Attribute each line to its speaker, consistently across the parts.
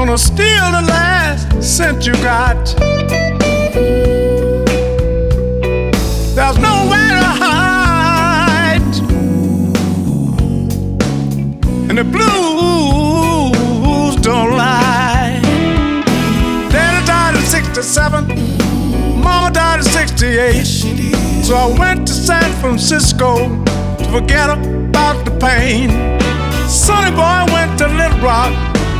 Speaker 1: gonna steal the last cent you got. There's nowhere to hide, and the blues don't lie. Daddy died at 67, Mama died at 68. So I went to San Francisco to forget about the pain. Sonny boy went to Little Rock,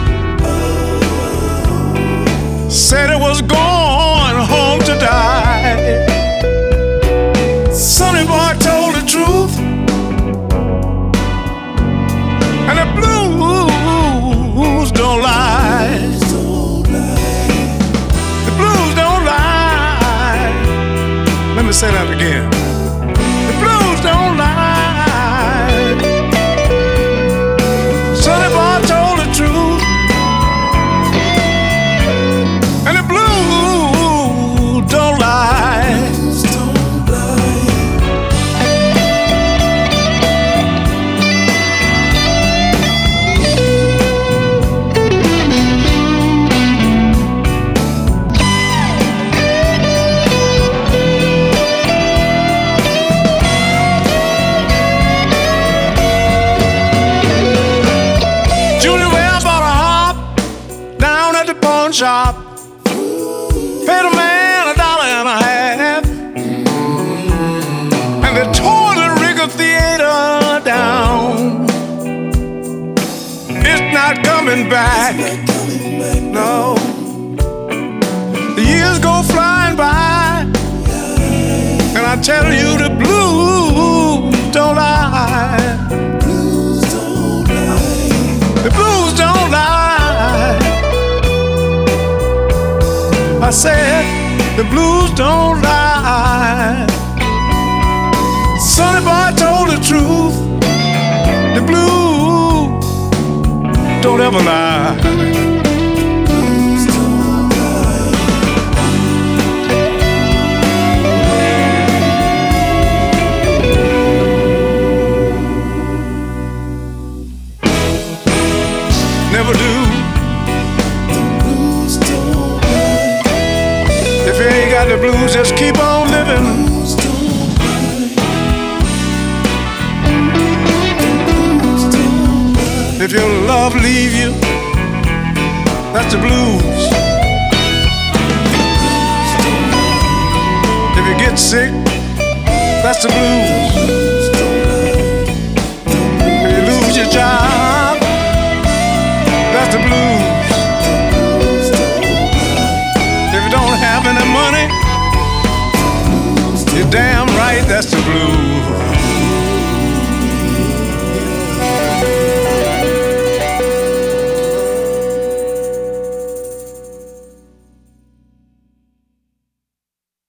Speaker 1: said it was going home to die. Sonny boy told the truth, and the blues don't lie. The blues don't lie. Let me say that again. The blues don't lie. Sonny boy told the truth, and the blues don't lie. Shop, paid a man $1.50, and they tore the Rigger Theater down. It's not coming back, no. The years go flying by, and I tell you the blues don't lie. The blues don't lie. I said the blues don't lie. Sonny boy told the truth. The blues don't ever lie. Never do. If you ain't got the blues, just keep on living. If your love leave you, that's the blues. If you get sick, that's the blues. If you lose your job, that's the blues. If you don't have any money, you're damn right, that's the blues.